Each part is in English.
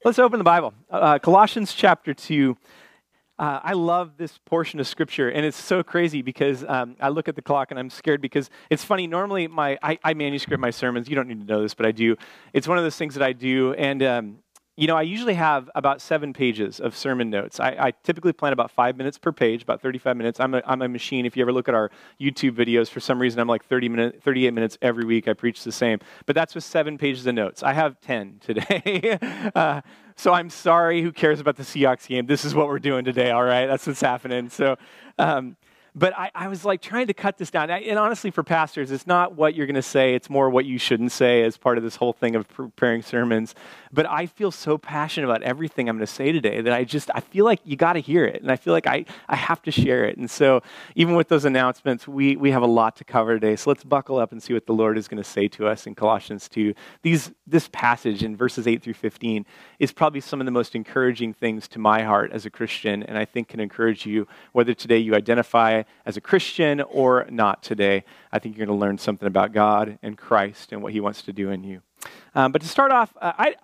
Let's open the Bible. Colossians chapter 2. I love this portion of Scripture, and it's so crazy because I look at the clock and I'm scared because it's funny. Normally, I manuscript my sermons. You don't need to know this, but I do. It's one of those things that I do, and I usually have about 7 pages of sermon notes. I typically plan about 5 minutes per page, about 35 minutes. I'm a machine. If you ever look at our YouTube videos, for some reason I'm like 38 minutes every week. I preach the same. But that's with 7 pages of notes. I have 10 today. So I'm sorry, who cares about the Seahawks game? This is what we're doing today, all right? That's what's happening. So, but I was like trying to cut this down. And honestly, for pastors, it's not what you're going to say. It's more what you shouldn't say as part of this whole thing of preparing sermons. But I feel so passionate about everything I'm going to say today that I feel like you got to hear it. And I feel like I have to share it. And so even with those announcements, we have a lot to cover today. So let's buckle up and see what the Lord is going to say to us in Colossians 2. This passage in verses 8 through 15 is probably some of the most encouraging things to my heart as a Christian, and I think can encourage you, whether today you identify as a Christian or not today. I think you're going to learn something about God and Christ and what he wants to do in you. But to start off,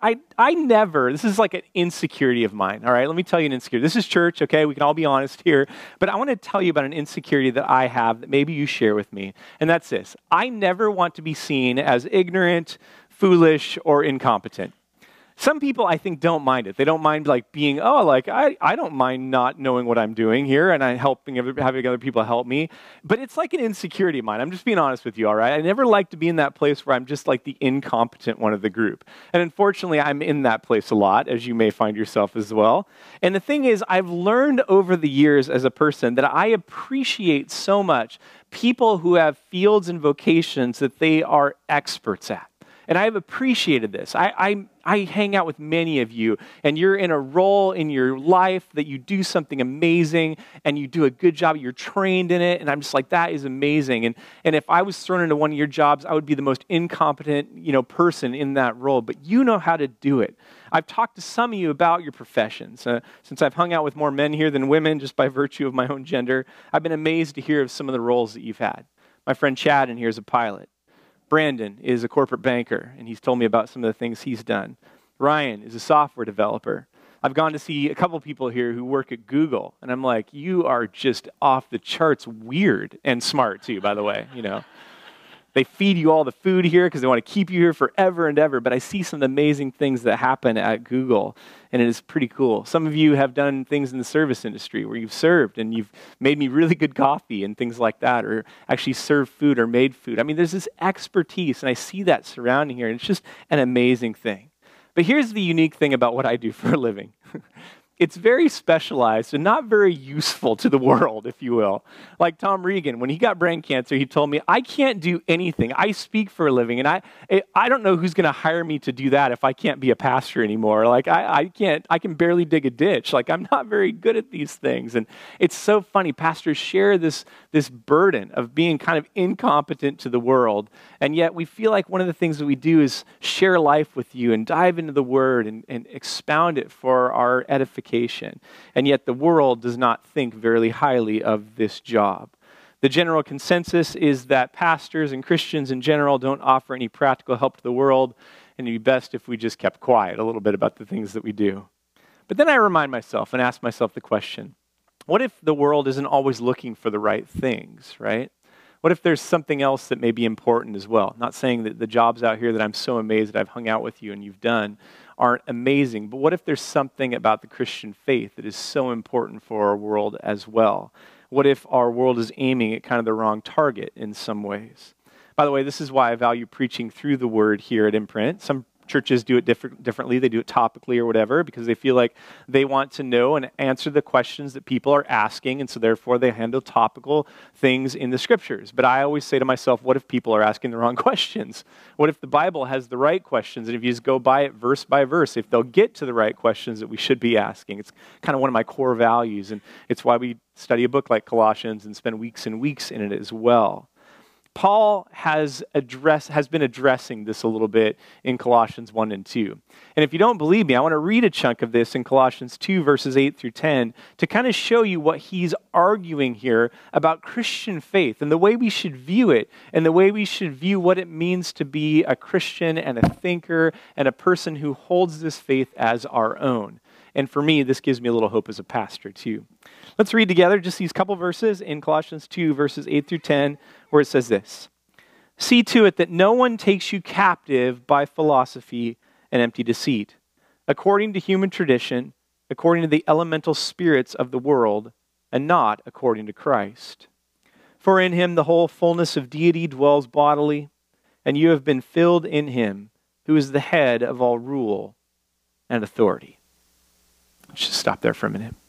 this is like an insecurity of mine, all right? Let me tell you an insecurity. This is church, okay? We can all be honest here. But I want to tell you about an insecurity that I have that maybe you share with me, and that's this. I never want to be seen as ignorant, foolish, or incompetent. Some people, I think, don't mind it. They don't mind being, I don't mind not knowing what I'm doing here and having other people help me. But it's like an insecurity of mine. I'm just being honest with you, all right? I never like to be in that place where I'm just like the incompetent one of the group. And unfortunately, I'm in that place a lot, as you may find yourself as well. And the thing is, I've learned over the years as a person that I appreciate so much people who have fields and vocations that they are experts at. And I've appreciated this. I hang out with many of you, and you're in a role in your life that you do something amazing, and you do a good job. You're trained in it, and I'm just like, that is amazing. And if I was thrown into one of your jobs, I would be the most incompetent, person in that role. But you know how to do it. I've talked to some of you about your professions. Since I've hung out with more men here than women, just by virtue of my own gender, I've been amazed to hear of some of the roles that you've had. My friend Chad in here is a pilot. Brandon is a corporate banker, and he's told me about some of the things he's done. Ryan is a software developer. I've gone to see a couple people here who work at Google, and I'm like, you are just off the charts weird and smart too, by the way, They feed you all the food here because they want to keep you here forever and ever, but I see some amazing things that happen at Google, and it is pretty cool. Some of you have done things in the service industry where you've served and you've made me really good coffee and things like that, or actually served food or made food. I mean, there's this expertise, and I see that surrounding here, and it's just an amazing thing. But here's the unique thing about what I do for a living. It's very specialized and not very useful to the world, if you will. Like Tom Regan, when he got brain cancer, he told me, I can't do anything. I speak for a living, and I don't know who's going to hire me to do that if I can't be a pastor anymore. I can barely dig a ditch. I'm not very good at these things. And it's so funny. Pastors share this burden of being kind of incompetent to the world, and yet we feel like one of the things that we do is share life with you and dive into the Word and expound it for our edification. And yet the world does not think very highly of this job. The general consensus is that pastors and Christians in general don't offer any practical help to the world, and it'd be best if we just kept quiet a little bit about the things that we do. But then I remind myself and ask myself the question, what if the world isn't always looking for the right things, right? What if there's something else that may be important as well? Not saying that the jobs out here that I'm so amazed that I've hung out with you and you've done aren't amazing, but what if there's something about the Christian faith that is so important for our world as well? What if our world is aiming at kind of the wrong target in some ways? By the way, this is why I value preaching through the Word here at Imprint. Some churches do it differently. They do it topically or whatever because they feel like they want to know and answer the questions that people are asking, and so therefore they handle topical things in the Scriptures. But I always say to myself, what if people are asking the wrong questions? What if the Bible has the right questions, and if you just go by it verse by verse, if they'll get to the right questions that we should be asking? It's kind of one of my core values, and it's why we study a book like Colossians and spend weeks and weeks in it as well. Paul has been addressing this a little bit in Colossians 1 and 2. And if you don't believe me, I want to read a chunk of this in Colossians 2, verses 8 through 10, to kind of show you what he's arguing here about Christian faith and the way we should view it and the way we should view what it means to be a Christian and a thinker and a person who holds this faith as our own. And for me, this gives me a little hope as a pastor too. Let's read together just these couple verses in Colossians 2, verses 8 through 10, where it says this. See to it that no one takes you captive by philosophy and empty deceit, according to human tradition, according to the elemental spirits of the world, and not according to Christ. For in him the whole fullness of deity dwells bodily, and you have been filled in him, who is the head of all rule and authority. Let's just stop there for a minute.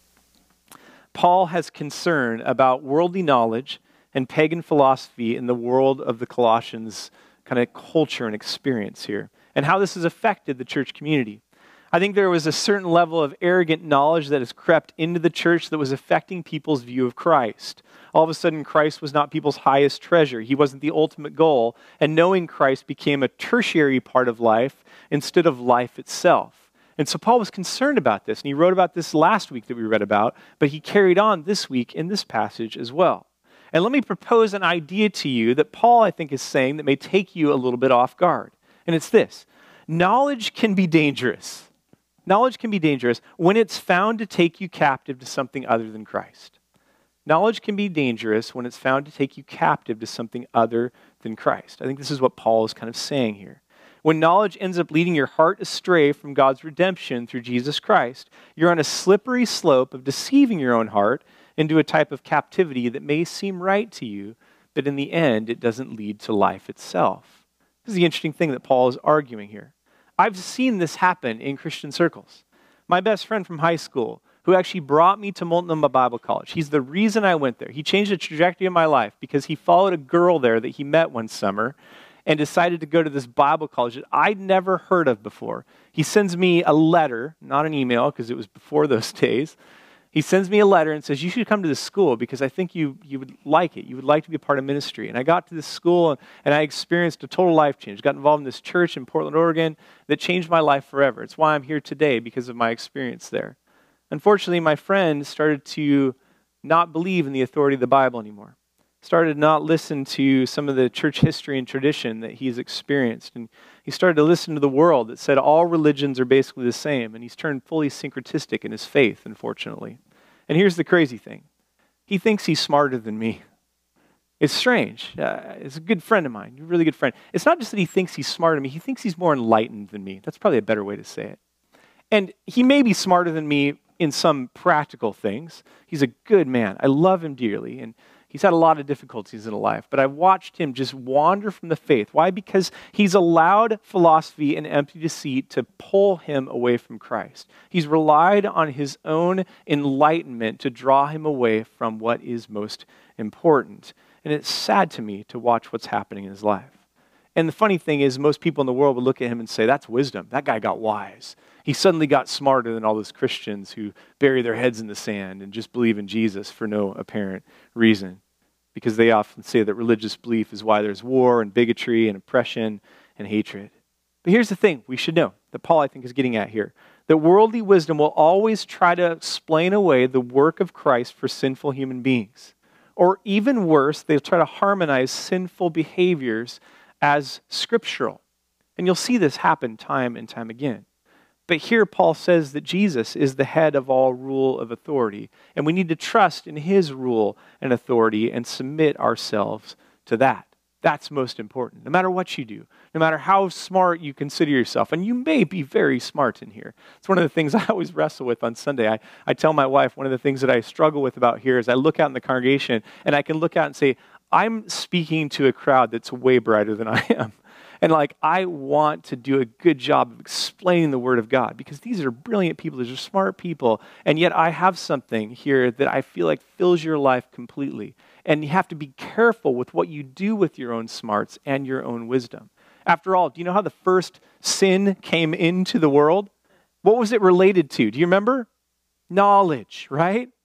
Paul has concern about worldly knowledge and pagan philosophy in the world of the Colossians kind of culture and experience here, and how this has affected the church community. I think there was a certain level of arrogant knowledge that has crept into the church that was affecting people's view of Christ. All of a sudden, Christ was not people's highest treasure. He wasn't the ultimate goal, and knowing Christ became a tertiary part of life instead of life itself. And so Paul was concerned about this, and he wrote about this last week that we read about, but he carried on this week in this passage as well. And let me propose an idea to you that Paul, I think, is saying that may take you a little bit off guard. And it's this. Knowledge can be dangerous. Knowledge can be dangerous when it's found to take you captive to something other than Christ. Knowledge can be dangerous when it's found to take you captive to something other than Christ. I think this is what Paul is kind of saying here. When knowledge ends up leading your heart astray from God's redemption through Jesus Christ, you're on a slippery slope of deceiving your own heart into a type of captivity that may seem right to you, but in the end, it doesn't lead to life itself. This is the interesting thing that Paul is arguing here. I've seen this happen in Christian circles. My best friend from high school, who actually brought me to Multnomah Bible College, he's the reason I went there. He changed the trajectory of my life because he followed a girl there that he met one summer and decided to go to this Bible college that I'd never heard of before. He sends me a letter, not an email because it was before those days. He sends me a letter and says, you should come to this school because I think you would like it. You would like to be a part of ministry. And I got to this school and I experienced a total life change. Got involved in this church in Portland, Oregon that changed my life forever. It's why I'm here today because of my experience there. Unfortunately, my friend started to not believe in the authority of the Bible anymore. Started to not listen to some of the church history and tradition that he's experienced. And he started to listen to the world that said all religions are basically the same. And he's turned fully syncretistic in his faith, unfortunately. And here's the crazy thing. He thinks he's smarter than me. It's strange. It's a good friend of mine, a really good friend. It's not just that he thinks he's smarter than me. He thinks he's more enlightened than me. That's probably a better way to say it. And he may be smarter than me in some practical things. He's a good man. I love him dearly. And he's had a lot of difficulties in life, but I've watched him just wander from the faith. Why? Because he's allowed philosophy and empty deceit to pull him away from Christ. He's relied on his own enlightenment to draw him away from what is most important. And it's sad to me to watch what's happening in his life. And the funny thing is, most people in the world would look at him and say, that's wisdom. That guy got wise. He suddenly got smarter than all those Christians who bury their heads in the sand and just believe in Jesus for no apparent reason. Because they often say that religious belief is why there's war and bigotry and oppression and hatred. But here's the thing we should know, that Paul, I think, is getting at here. That worldly wisdom will always try to explain away the work of Christ for sinful human beings. Or even worse, they'll try to harmonize sinful behaviors as scriptural. And you'll see this happen time and time again. But here Paul says that Jesus is the head of all rule of authority, and we need to trust in his rule and authority and submit ourselves to that. That's most important, no matter what you do, no matter how smart you consider yourself, and you may be very smart in here. It's one of the things I always wrestle with on Sunday. I tell my wife one of the things that I struggle with about here is I look out in the congregation, and I can look out and say, I'm speaking to a crowd that's way brighter than I am. And I want to do a good job of explaining the Word of God because these are brilliant people, these are smart people, and yet I have something here that I feel like fills your life completely. And you have to be careful with what you do with your own smarts and your own wisdom. After all, do you know how the first sin came into the world? What was it related to? Do you remember? Knowledge, right?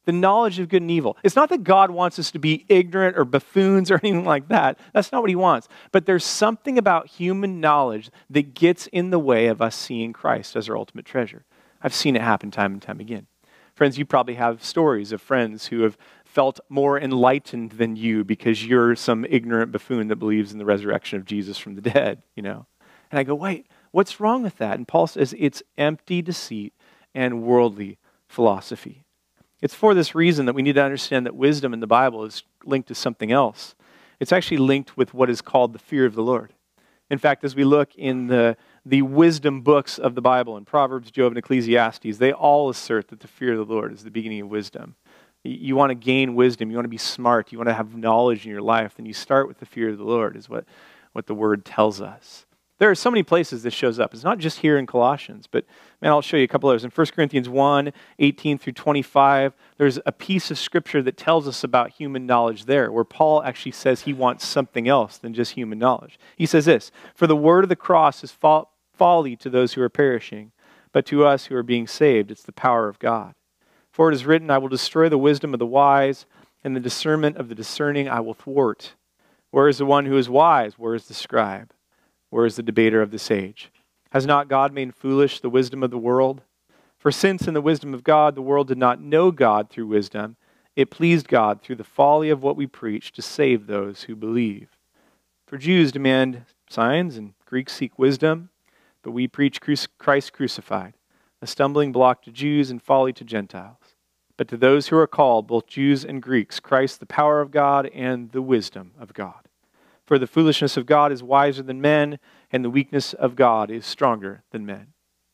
The knowledge of good and evil. It's not that God wants us to be ignorant or buffoons or anything like that. That's not what he wants. But there's something about human knowledge that gets in the way of us seeing Christ as our ultimate treasure. I've seen it happen time and time again. Friends, you probably have stories of friends who have felt more enlightened than you because you're some ignorant buffoon that believes in the resurrection of Jesus from the dead, And I go, wait, what's wrong with that? And Paul says it's empty deceit and worldly philosophy. It's for this reason that we need to understand that wisdom in the Bible is linked to something else. It's actually linked with what is called the fear of the Lord. In fact, as we look in the wisdom books of the Bible, in Proverbs, Job, and Ecclesiastes, they all assert that the fear of the Lord is the beginning of wisdom. You want to gain wisdom, you want to be smart, you want to have knowledge in your life, then you start with the fear of the Lord, is what the word tells us. There are so many places this shows up. It's not just here in Colossians, but man, I'll show you a couple others. In 1 Corinthians 1, 18 through 25, there's a piece of scripture that tells us about human knowledge there, where Paul actually says he wants something else than just human knowledge. He says this, "For the word of the cross is folly to those who are perishing, but to us who are being saved, it's the power of God. For it is written, I will destroy the wisdom of the wise, and the discernment of the discerning I will thwart. Where is the one who is wise? Where is the scribe? Where is the debater of this age? Has not God made foolish the wisdom of the world? For since in the wisdom of God the world did not know God through wisdom, it pleased God through the folly of what we preach to save those who believe. For Jews demand signs and Greeks seek wisdom, but we preach Christ crucified, a stumbling block to Jews and folly to Gentiles. But to those who are called, both Jews and Greeks, Christ the power of God and the wisdom of God. For the foolishness of God is wiser than men, and the weakness of God is stronger than men."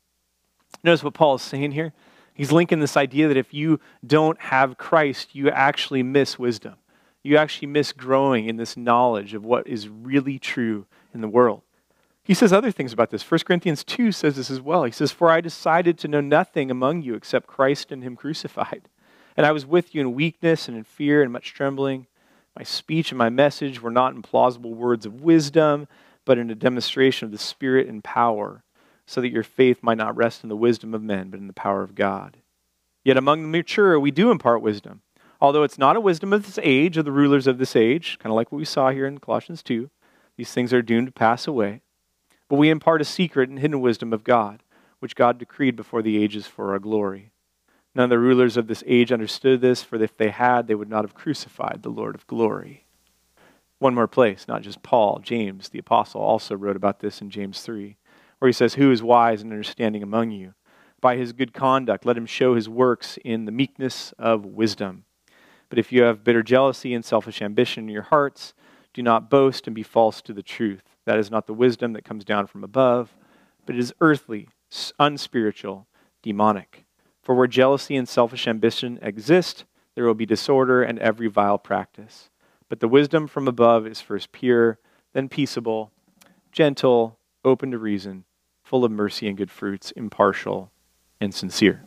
Notice what Paul is saying here. He's linking this idea that if you don't have Christ, you actually miss wisdom. You actually miss growing in this knowledge of what is really true in the world. He says other things about this. 1 Corinthians 2 says this as well. He says, "For I decided to know nothing among you except Christ and him crucified. And I was with you in weakness and in fear and much trembling. My speech and my message were not in plausible words of wisdom, but in a demonstration of the Spirit and power, so that your faith might not rest in the wisdom of men, but in the power of God. Yet among the mature we do impart wisdom, although it's not a wisdom of this age, of the rulers of this age," kind of like what we saw here in Colossians 2. These things are doomed to pass away. "But we impart a secret and hidden wisdom of God, which God decreed before the ages for our glory. None of the rulers of this age understood this, for if they had, they would not have crucified the Lord of glory." One more place, not just Paul, James, the apostle, also wrote about this in James 3, where he says, "Who is wise and understanding among you? By his good conduct, let him show his works in the meekness of wisdom. But if you have bitter jealousy and selfish ambition in your hearts, do not boast and be false to the truth. That is not the wisdom that comes down from above, but it is earthly, unspiritual, demonic. For where jealousy and selfish ambition exist, there will be disorder and every vile practice. But the wisdom from above is first pure, then peaceable, gentle, open to reason, full of mercy and good fruits, impartial and sincere."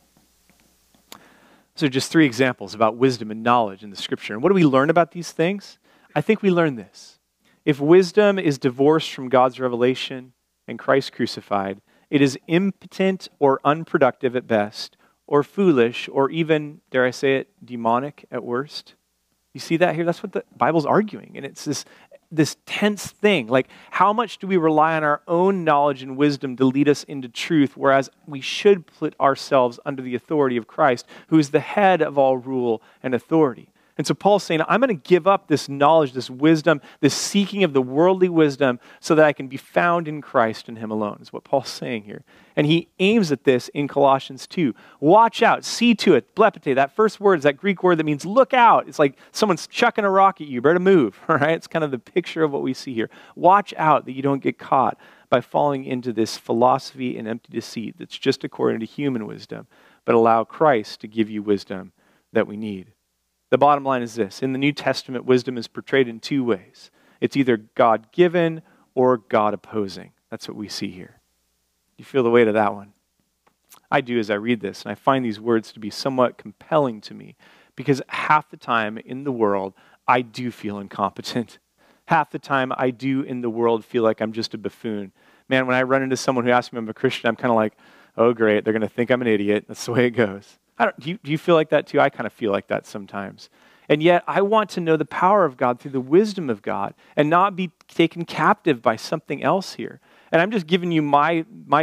Those are just 3 examples about wisdom and knowledge in the Scripture. And what do we learn about these things? I think we learn this. If wisdom is divorced from God's revelation and Christ crucified, it is impotent or unproductive at best, or foolish, or even, dare I say it, demonic at worst. You see that here? That's what the Bible's arguing. And it's this tense thing. Like, how much do we rely on our own knowledge and wisdom to lead us into truth, whereas we should put ourselves under the authority of Christ, who is the head of all rule and authority. And so Paul's saying, I'm going to give up this knowledge, this wisdom, this seeking of the worldly wisdom so that I can be found in Christ and him alone, is what Paul's saying here. And he aims at this in Colossians 2. Watch out, see to it, blepete. That first word is that Greek word that means look out. It's like someone's chucking a rock at you, better move, all right? It's kind of the picture of what we see here. Watch out that you don't get caught by falling into this philosophy and empty deceit that's just according to human wisdom, but allow Christ to give you wisdom that we need. The bottom line is this. In the New Testament, wisdom is portrayed in 2 ways. It's either God-given or God-opposing. That's what we see here. You feel the weight of that one? I do as I read this, and I find these words to be somewhat compelling to me because half the time in the world, I do feel incompetent. Half the time, I do in the world feel like I'm just a buffoon. Man, when I run into someone who asks me if I'm a Christian, I'm kind of like, oh, great, they're going to think I'm an idiot. That's the way it goes. Do you feel like that too? I kind of feel like that sometimes. And yet I want to know the power of God through the wisdom of God and not be taken captive by something else here. And I'm just giving you my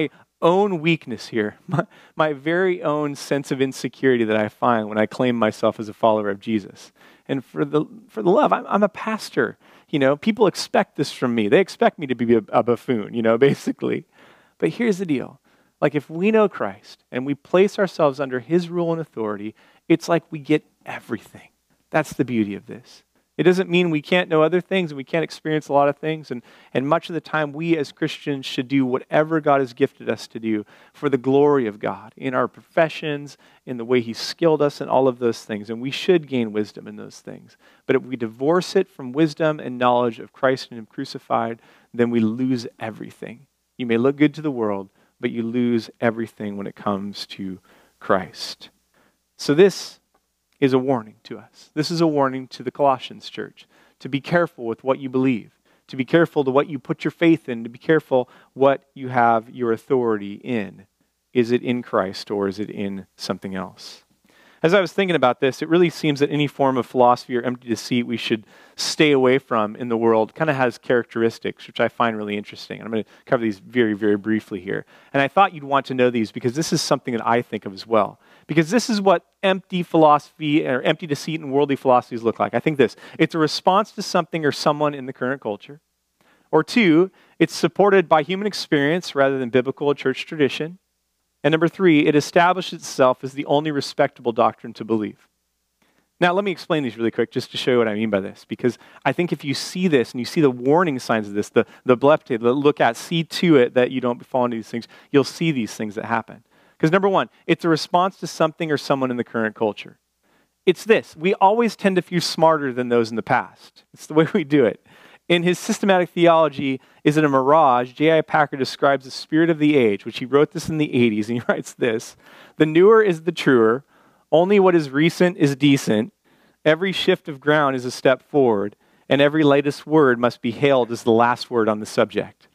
own weakness here, my very own sense of insecurity that I find when I claim myself as a follower of Jesus. And for the love, I'm a pastor. People expect this from me. They expect me to be a buffoon, basically. But here's the deal. Like if we know Christ and we place ourselves under his rule and authority, it's like we get everything. That's the beauty of this. It doesn't mean we can't know other things and we can't experience a lot of things. And much of the time, we as Christians should do whatever God has gifted us to do for the glory of God in our professions, in the way he's skilled us, and all of those things. And we should gain wisdom in those things. But if we divorce it from wisdom and knowledge of Christ and him crucified, then we lose everything. You may look good to the world, but you lose everything when it comes to Christ. So this is a warning to us. This is a warning to the Colossians church to be careful with what you believe, to be careful to what you put your faith in, to be careful what you have your authority in. Is it in Christ or is it in something else? As I was thinking about this, it really seems that any form of philosophy or empty deceit we should stay away from in the world kind of has characteristics, which I find really interesting. I'm going to cover these very, very briefly here. And I thought you'd want to know these because this is something that I think of as well. Because this is what empty philosophy or empty deceit and worldly philosophies look like. I think this. It's a response to something or someone in the current culture. Or two, it's supported by human experience rather than biblical or church tradition. And number three, it establishes itself as the only respectable doctrine to believe. Now, let me explain these really quick just to show you what I mean by this. Because I think if you see this and you see the warning signs of this, the blepte, the look at, see to it that you don't fall into these things, you'll see these things that happen. Because number one, it's a response to something or someone in the current culture. It's this. We always tend to feel smarter than those in the past. It's the way we do it. In his systematic theology, Is It a Mirage?, J.I. Packer describes the spirit of the age, which he wrote this in the 80s, and he writes this: the newer is the truer, only what is recent is decent, every shift of ground is a step forward, and every latest word must be hailed as the last word on the subject.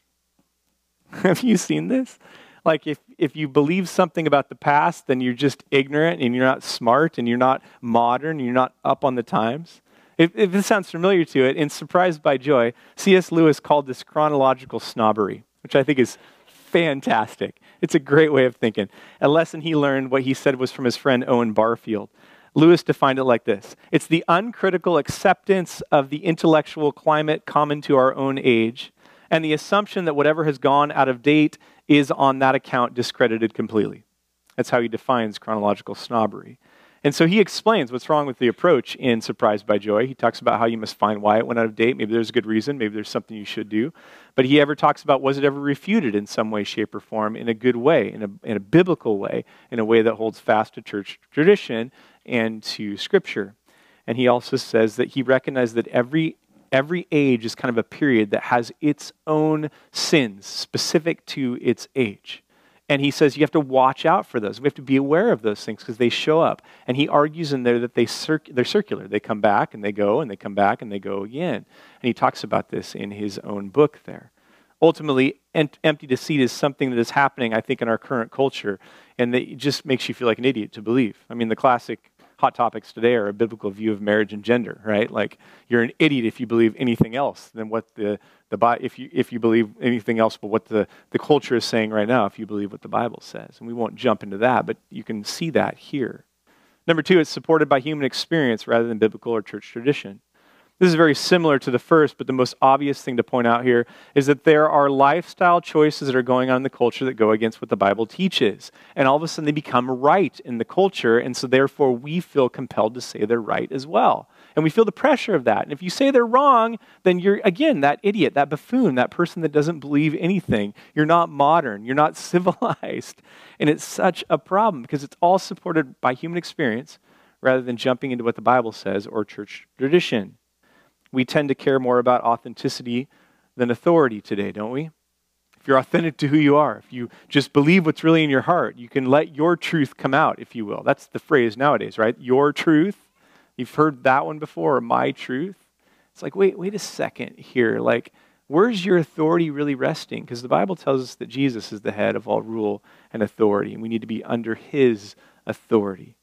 Have you seen this? Like if you believe something about the past, then you're just ignorant, and you're not smart, and you're not modern, and you're not up on the times. If this sounds familiar to it, in Surprised by Joy, C.S. Lewis called this chronological snobbery, which I think is fantastic. It's a great way of thinking. A lesson he learned, what he said was from his friend Owen Barfield. Lewis defined it like this: it's the uncritical acceptance of the intellectual climate common to our own age, and the assumption that whatever has gone out of date is on that account discredited completely. That's how he defines chronological snobbery. And so he explains what's wrong with the approach in Surprised by Joy. He talks about how you must find why it went out of date. Maybe there's a good reason. Maybe there's something you should do. But he ever talks about, was it ever refuted in some way, shape, or form in a good way, in a biblical way, in a way that holds fast to church tradition and to Scripture. And he also says that he recognized that every age is kind of a period that has its own sins specific to its age. And he says you have to watch out for those. We have to be aware of those things because they show up. And he argues in there that they're circular. They come back and they go, and they come back and they go again. And he talks about this in his own book there. Ultimately, empty deceit is something that is happening, I think, in our current culture, and that just makes you feel like an idiot to believe. I mean, the classic hot topics today are a biblical view of marriage and gender, right? Like, you're an idiot if you believe anything else than what if you believe anything else but what the culture is saying right now, if you believe what the Bible says. And we won't jump into that, but you can see that here. Number two, it's supported by human experience rather than biblical or church tradition. This is very similar to the first, but the most obvious thing to point out here is that there are lifestyle choices that are going on in the culture that go against what the Bible teaches. And all of a sudden they become right in the culture, and so therefore we feel compelled to say they're right as well. And we feel the pressure of that. And if you say they're wrong, then you're, again, that idiot, that buffoon, that person that doesn't believe anything. You're not modern. You're not civilized. And it's such a problem because it's all supported by human experience rather than jumping into what the Bible says or church tradition. We tend to care more about authenticity than authority today, don't we? If you're authentic to who you are, if you just believe what's really in your heart, you can let your truth come out, if you will. That's the phrase nowadays, right? Your truth. You've heard that one before, or my truth. It's like, wait a second here. Like, where's your authority really resting? Because the Bible tells us that Jesus is the head of all rule and authority, and we need to be under his authority.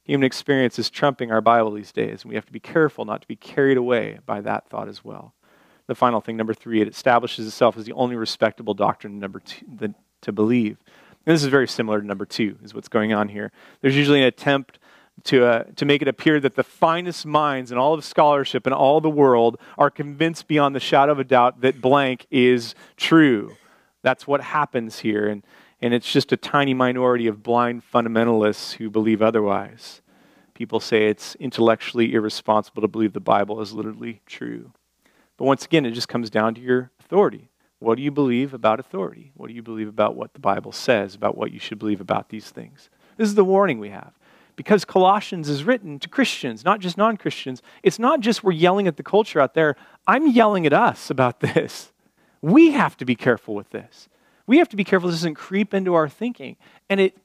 Human experience is trumping our Bible these days, and we have to be careful not to be carried away by that thought as well. The final thing, number 3, it establishes itself as the only respectable doctrine, number 2, to believe. And this is very similar to number 2, is what's going on here. There's usually an attempt to make it appear that the finest minds in all of scholarship in all the world are convinced beyond the shadow of a doubt that blank is true. That's what happens here, and it's just a tiny minority of blind fundamentalists who believe otherwise. People say it's intellectually irresponsible to believe the Bible is literally true. But once again, it just comes down to your authority. What do you believe about authority? What do you believe about what the Bible says, about what you should believe about these things? This is the warning we have. Because Colossians is written to Christians, not just non-Christians. It's not just we're yelling at the culture out there. I'm yelling at us about this. We have to be careful with this. We have to be careful this doesn't creep into our thinking. And it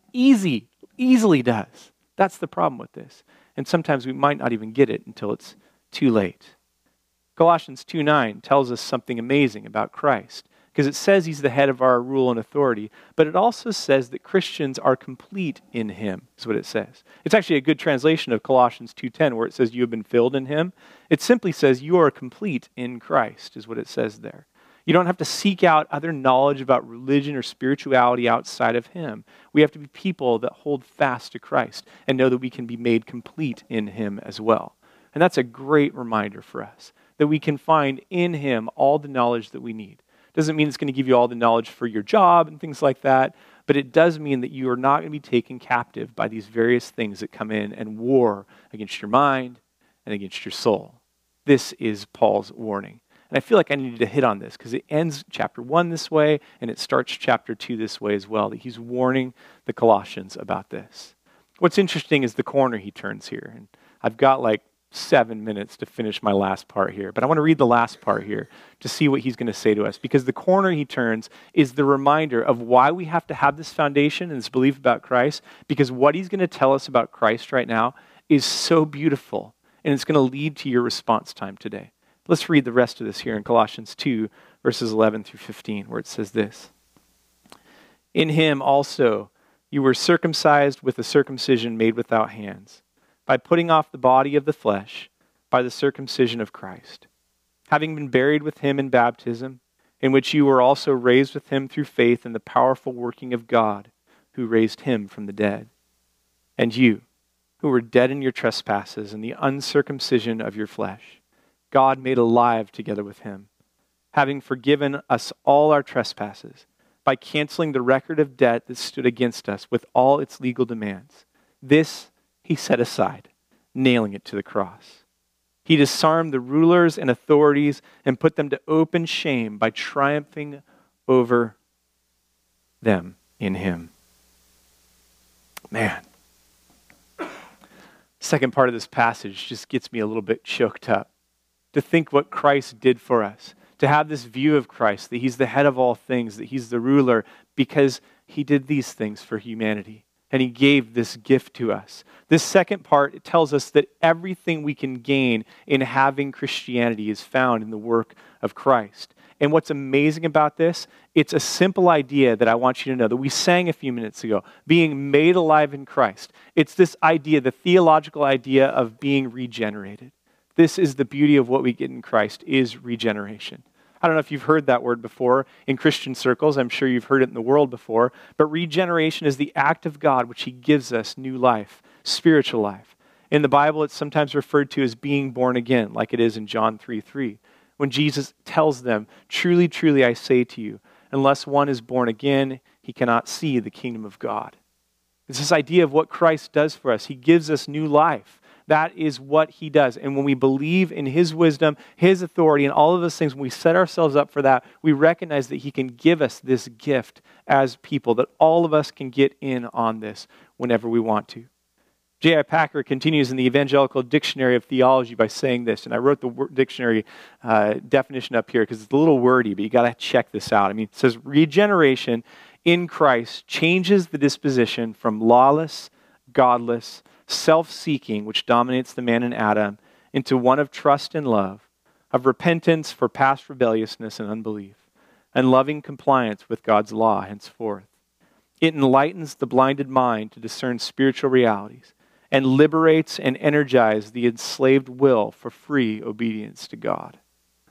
easily does. That's the problem with this. And sometimes we might not even get it until it's too late. Colossians 2:9 tells us something amazing about Christ, because it says he's the head of our rule and authority, but it also says that Christians are complete in him, is what it says. It's actually a good translation of Colossians 2:10, where it says you have been filled in him. It simply says you are complete in Christ, is what it says there. You don't have to seek out other knowledge about religion or spirituality outside of him. We have to be people that hold fast to Christ and know that we can be made complete in him as well. And that's a great reminder for us, that we can find in him all the knowledge that we need. Doesn't mean it's going to give you all the knowledge for your job and things like that, but it does mean that you are not going to be taken captive by these various things that come in and war against your mind and against your soul. This is Paul's warning. And I feel like I needed to hit on this because it ends chapter 1 this way and it starts chapter 2 this way as well, that he's warning the Colossians about this. What's interesting is the corner he turns here. And I've got like 7 minutes to finish my last part here, but I want to read the last part here to see what he's going to say to us, because the corner he turns is the reminder of why we have to have this foundation and this belief about Christ, because what he's going to tell us about Christ right now is so beautiful, and it's going to lead to your response time today. Let's read the rest of this here in Colossians 2, verses 11 through 15, where it says this. In him also you were circumcised with a circumcision made without hands, by putting off the body of the flesh by the circumcision of Christ, having been buried with him in baptism, in which you were also raised with him through faith in the powerful working of God, who raised him from the dead. And you, who were dead in your trespasses and the uncircumcision of your flesh, God made alive together with him, having forgiven us all our trespasses, by canceling the record of debt that stood against us with all its legal demands. This he set aside, nailing it to the cross. He disarmed the rulers and authorities and put them to open shame by triumphing over them in him. Man. Second part of this passage just gets me a little bit choked up. To think what Christ did for us. To have this view of Christ, that he's the head of all things, that he's the ruler, because he did these things for humanity. And he gave this gift to us. This second part, it tells us that everything we can gain in having Christianity is found in the work of Christ. And what's amazing about this, it's a simple idea that I want you to know, that we sang a few minutes ago, being made alive in Christ. It's this idea, the theological idea of being regenerated. This is the beauty of what we get in Christ, is regeneration. I don't know if you've heard that word before in Christian circles. I'm sure you've heard it in the world before. But regeneration is the act of God which he gives us new life, spiritual life. In the Bible, it's sometimes referred to as being born again, like it is in John 3:3, when Jesus tells them, truly, truly, I say to you, unless one is born again, he cannot see the kingdom of God. It's this idea of what Christ does for us. He gives us new life. That is what he does. And when we believe in his wisdom, his authority, and all of those things, when we set ourselves up for that, we recognize that he can give us this gift as people, that all of us can get in on this whenever we want to. J.I. Packer continues in the Evangelical Dictionary of Theology by saying this, and I wrote the dictionary definition up here because it's a little wordy, but you got to check this out. I mean, it says, regeneration in Christ changes the disposition from lawless, godless, self-seeking, which dominates the man in Adam, into one of trust and love, of repentance for past rebelliousness and unbelief, and loving compliance with God's law henceforth. It enlightens the blinded mind to discern spiritual realities and liberates and energizes the enslaved will for free obedience to God.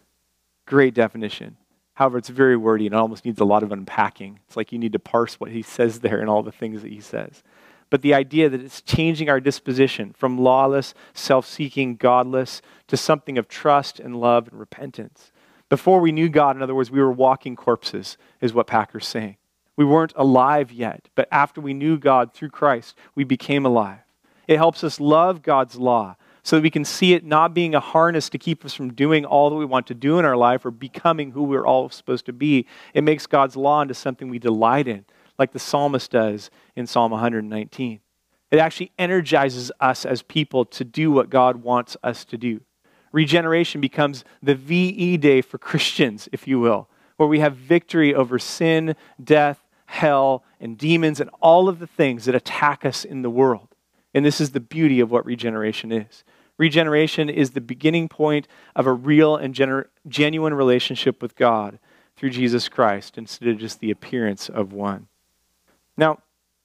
Great definition. However, it's very wordy and it almost needs a lot of unpacking. It's like you need to parse what he says there and all the things that he says. But the idea that it's changing our disposition from lawless, self-seeking, godless, to something of trust and love and repentance. Before we knew God, in other words, we were walking corpses, is what Packer's saying. We weren't alive yet, but after we knew God through Christ, we became alive. It helps us love God's law so that we can see it not being a harness to keep us from doing all that we want to do in our life or becoming who we're all supposed to be. It makes God's law into something we delight in, like the psalmist does in Psalm 119. It actually energizes us as people to do what God wants us to do. Regeneration becomes the VE day for Christians, if you will, where we have victory over sin, death, hell, and demons, and all of the things that attack us in the world. And this is the beauty of what regeneration is. Regeneration is the beginning point of a real and genuine relationship with God through Jesus Christ instead of just the appearance of one. Now,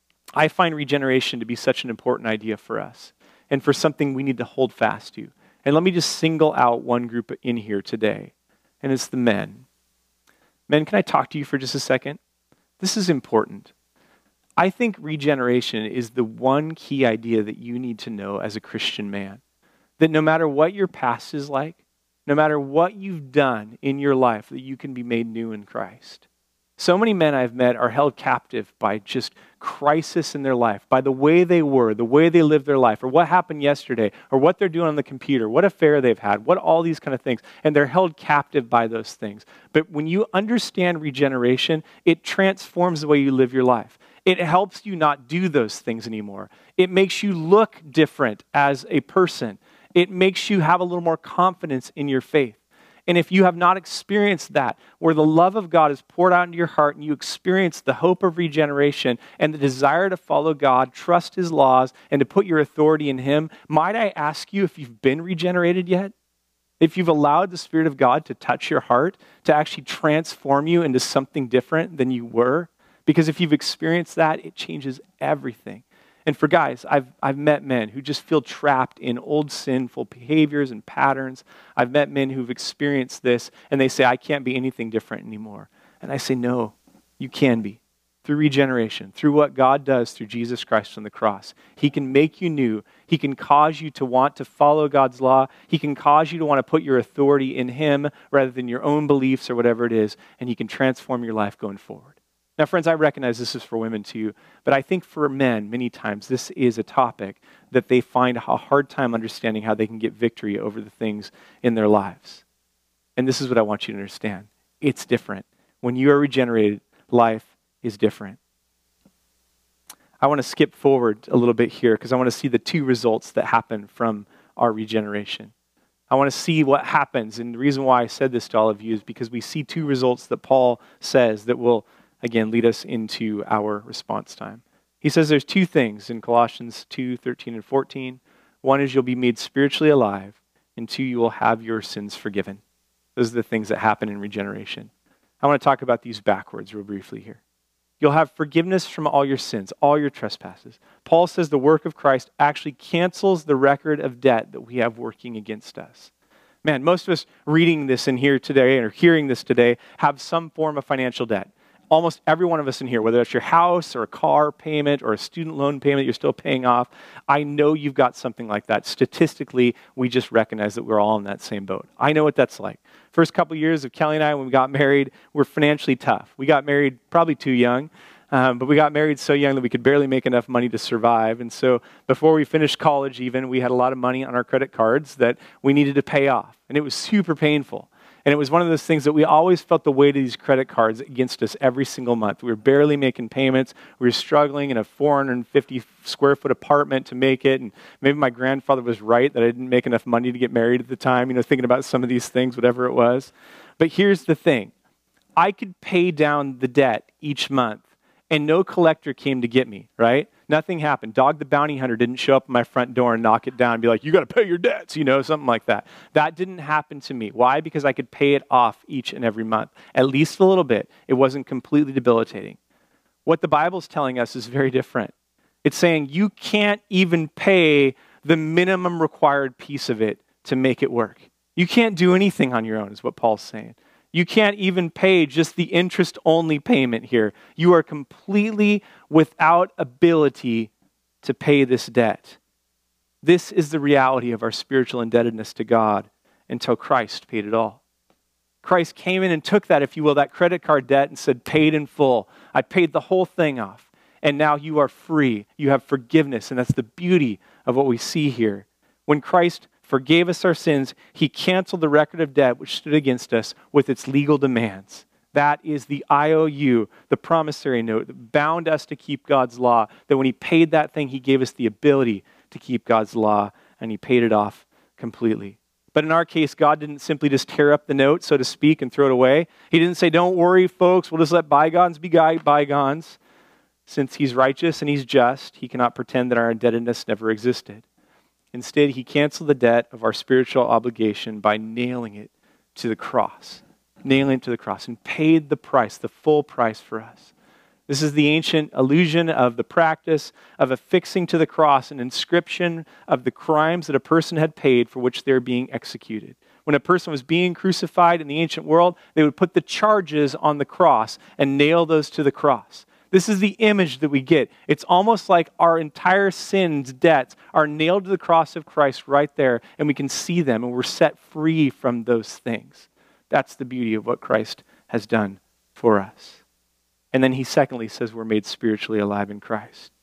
I find regeneration to be such an important idea for us and for something we need to hold fast to. And let me just single out one group in here today, and it's the men. Men, can I talk to you for just a second? This is important. I think regeneration is the one key idea that you need to know as a Christian man. That no matter what your past is like, no matter what you've done in your life, that you can be made new in Christ. So many men I've met are held captive by just crisis in their life, by the way they were, the way they lived their life, or what happened yesterday, or what they're doing on the computer, what affair they've had, what all these kind of things. And they're held captive by those things. But when you understand regeneration, it transforms the way you live your life. It helps you not do those things anymore. It makes you look different as a person. It makes you have a little more confidence in your faith. And if you have not experienced that, where the love of God is poured out into your heart and you experience the hope of regeneration and the desire to follow God, trust His laws, and to put your authority in Him, might I ask you if you've been regenerated yet? If you've allowed the Spirit of God to touch your heart, to actually transform you into something different than you were? Because if you've experienced that, it changes everything. And for guys, I've met men who just feel trapped in old sinful behaviors and patterns. I've met men who've experienced this and they say, I can't be anything different anymore. And I say, no, you can be. Through regeneration, through what God does through Jesus Christ on the cross. He can make you new. He can cause you to want to follow God's law. He can cause you to want to put your authority in Him rather than your own beliefs or whatever it is. And He can transform your life going forward. Now, friends, I recognize this is for women too, but I think for men, many times, this is a topic that they find a hard time understanding how they can get victory over the things in their lives. And this is what I want you to understand. It's different. When you are regenerated, life is different. I want to skip forward a little bit here because I want to see the two results that happen from our regeneration. I want to see what happens, and the reason why I said this to all of you is because we see two results that Paul says that will again, lead us into our response time. He says there's two things in Colossians 2:13 and 14. One is you'll be made spiritually alive, and two, you will have your sins forgiven. Those are the things that happen in regeneration. I want to talk about these backwards real briefly here. You'll have forgiveness from all your sins, all your trespasses. Paul says the work of Christ actually cancels the record of debt that we have working against us. Man, most of us reading this in here today or hearing this today have some form of financial debt. Almost every one of us in here, whether it's your house or a car payment or a student loan payment you're still paying off, I know you've got something like that. Statistically, we just recognize that we're all in that same boat. I know what that's like. First couple years of Kelly and I, when we got married, were financially tough. We got married probably too young, but we got married so young that we could barely make enough money to survive. And so before we finished college even, we had a lot of money on our credit cards that we needed to pay off. And it was super painful. And it was one of those things that we always felt the weight of these credit cards against us every single month. We were barely making payments. We were struggling in a 450 square foot apartment to make it. And maybe my grandfather was right that I didn't make enough money to get married at the time, thinking about some of these things, whatever it was. But here's the thing. I could pay down the debt each month and no collector came to get me, right? Nothing happened. Dog the bounty hunter didn't show up at my front door and knock it down and be like, you got to pay your debts, something like that. That didn't happen to me. Why? Because I could pay it off each and every month, at least a little bit. It wasn't completely debilitating. What the Bible's telling us is very different. It's saying you can't even pay the minimum required piece of it to make it work. You can't do anything on your own, is what Paul's saying. You can't even pay just the interest-only payment here. You are completely without ability to pay this debt. This is the reality of our spiritual indebtedness to God until Christ paid it all. Christ came in and took that, if you will, that credit card debt and said, paid in full. I paid the whole thing off. And now you are free. You have forgiveness. And that's the beauty of what we see here. When Christ forgave us our sins, he canceled the record of debt which stood against us with its legal demands. That is the IOU, the promissory note that bound us to keep God's law. That when he paid that thing, he gave us the ability to keep God's law, and he paid it off completely. But in our case, God didn't simply just tear up the note, so to speak, and throw it away. He didn't say, don't worry, folks, we'll just let bygones be bygones. Since he's righteous and he's just, he cannot pretend that our indebtedness never existed. Instead, he canceled the debt of our spiritual obligation by nailing it to the cross. Nailing it to the cross and paid the price, the full price for us. This is the ancient illusion of the practice of affixing to the cross an inscription of the crimes that a person had paid for which they're being executed. When a person was being crucified in the ancient world, they would put the charges on the cross and nail those to the cross. This is the image that we get. It's almost like our entire sins, debts, are nailed to the cross of Christ right there, and we can see them, and we're set free from those things. That's the beauty of what Christ has done for us. And then he secondly says we're made spiritually alive in Christ.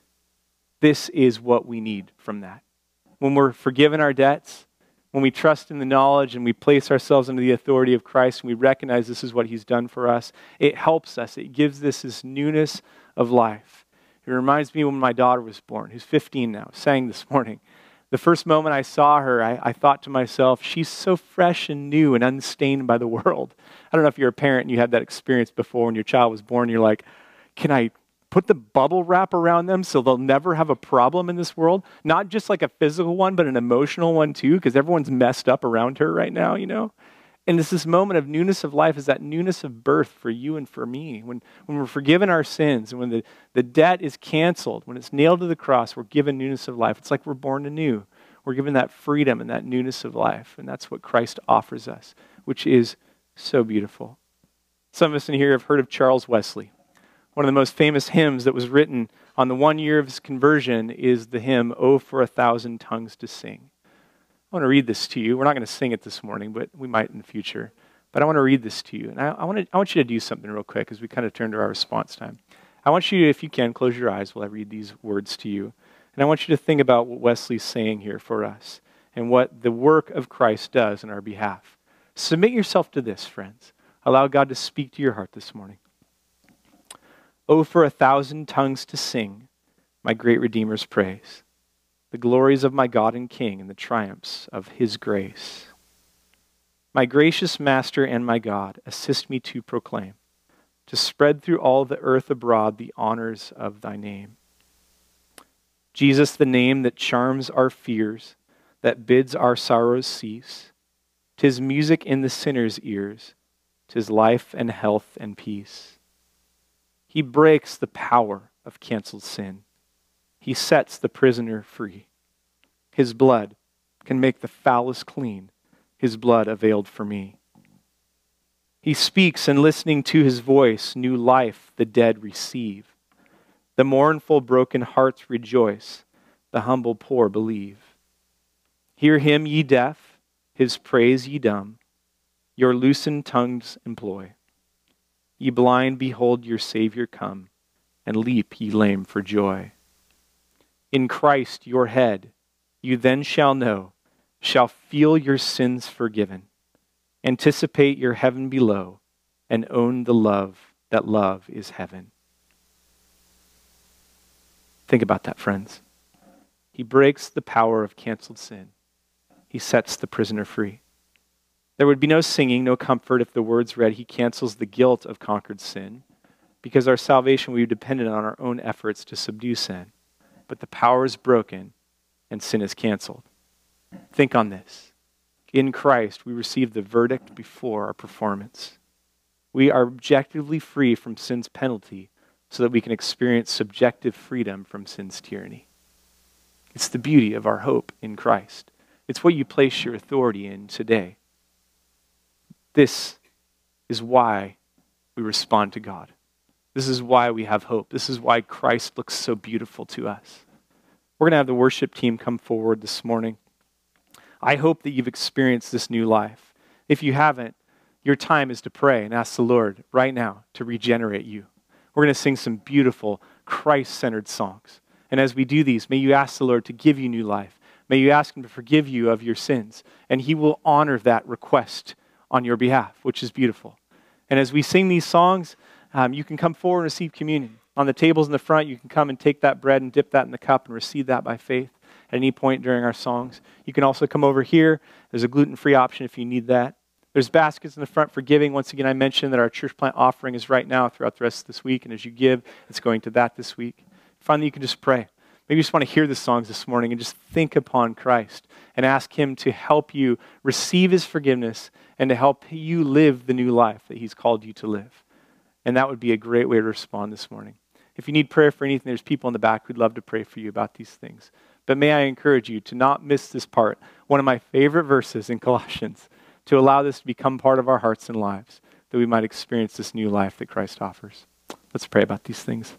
This is what we need from that. When we're forgiven our debts, when we trust in the knowledge and we place ourselves under the authority of Christ and we recognize this is what he's done for us, it helps us. It gives this newness of life. It reminds me when my daughter was born, who's 15 now, sang this morning. The first moment I saw her, I thought to myself, she's so fresh and new and unstained by the world. I don't know if you're a parent and you had that experience before when your child was born. You're like, can I put the bubble wrap around them so they'll never have a problem in this world? Not just like a physical one, but an emotional one too, because everyone's messed up around her right now, you know? And it's this moment of newness of life, is that newness of birth for you and for me. When we're forgiven our sins, and when the debt is canceled, when it's nailed to the cross, we're given newness of life. It's like we're born anew. We're given that freedom and that newness of life. And that's what Christ offers us, which is so beautiful. Some of us in here have heard of Charles Wesley. One of the most famous hymns that was written on the 1 year of his conversion is the hymn, "Oh, for a Thousand Tongues to Sing." I want to read this to you. We're not going to sing it this morning, but we might in the future. But I want to read this to you. And I want you to do something real quick as we kind of turn to our response time. I want you to, if you can, close your eyes while I read these words to you. And I want you to think about what Wesley's saying here for us and what the work of Christ does in our behalf. Submit yourself to this, friends. Allow God to speak to your heart this morning. Oh, for a thousand tongues to sing my great Redeemer's praise, the glories of my God and King and the triumphs of his grace. My gracious Master and my God, assist me to proclaim, to spread through all the earth abroad the honors of thy name. Jesus, the name that charms our fears, that bids our sorrows cease. 'Tis music in the sinner's ears, 'tis life and health and peace. He breaks the power of canceled sin. He sets the prisoner free. His blood can make the foulest clean. His blood availed for me. He speaks, and listening to his voice, new life the dead receive. The mournful broken hearts rejoice. The humble poor believe. Hear him, ye deaf, his praise, ye dumb. Your loosened tongues employ. Ye blind, behold your Savior come, and leap, ye lame, for joy. In Christ your head, you then shall know, shall feel your sins forgiven, anticipate your heaven below, and own the love that love is heaven. Think about that, friends. He breaks the power of canceled sin. He sets the prisoner free. There would be no singing, no comfort if the words read, he cancels the guilt of conquered sin, because our salvation will be dependent on our own efforts to subdue sin. But the power is broken and sin is canceled. Think on this. In Christ, we receive the verdict before our performance. We are objectively free from sin's penalty so that we can experience subjective freedom from sin's tyranny. It's the beauty of our hope in Christ. It's what you place your authority in today. This is why we respond to God. This is why we have hope. This is why Christ looks so beautiful to us. We're going to have the worship team come forward this morning. I hope that you've experienced this new life. If you haven't, your time is to pray and ask the Lord right now to regenerate you. We're going to sing some beautiful Christ-centered songs. And as we do these, may you ask the Lord to give you new life. May you ask Him to forgive you of your sins. And He will honor that request on your behalf, which is beautiful. And as we sing these songs, you can come forward and receive communion. On the tables in the front, you can come and take that bread and dip that in the cup and receive that by faith at any point during our songs. You can also come over here. There's a gluten-free option if you need that. There's baskets in the front for giving. Once again, I mentioned that our church plant offering is right now throughout the rest of this week. And as you give, it's going to that this week. Finally, you can just pray. Maybe you just want to hear the songs this morning and just think upon Christ and ask Him to help you receive His forgiveness and to help you live the new life that He's called you to live. And that would be a great way to respond this morning. If you need prayer for anything, there's people in the back who'd love to pray for you about these things. But may I encourage you to not miss this part, one of my favorite verses in Colossians, to allow this to become part of our hearts and lives, that we might experience this new life that Christ offers. Let's pray about these things.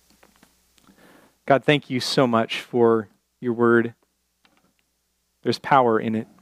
God, thank you so much for your word. There's power in it.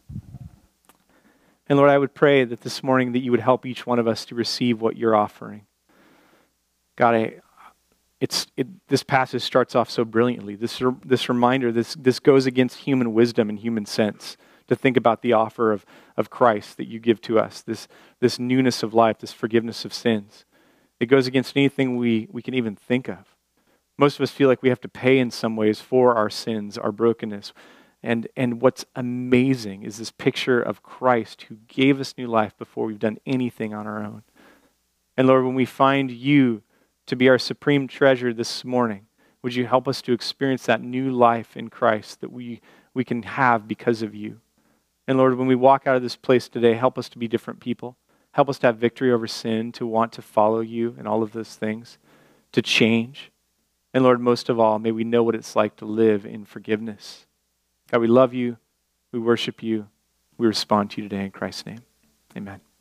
And Lord, I would pray that this morning that you would help each one of us to receive what you're offering. God, this passage starts off so brilliantly. This reminder, this goes against human wisdom and human sense to think about the offer of Christ that you give to us, this newness of life, this forgiveness of sins. It goes against anything we can even think of. Most of us feel like we have to pay in some ways for our sins, our brokenness. And what's amazing is this picture of Christ who gave us new life before we've done anything on our own. And Lord, when we find you to be our supreme treasure this morning, would you help us to experience that new life in Christ that we can have because of you? And Lord, when we walk out of this place today, help us to be different people. Help us to have victory over sin, to want to follow you and all of those things, to change. And Lord, most of all, may we know what it's like to live in forgiveness. God, we love you. We worship you. We respond to you today in Christ's name. Amen.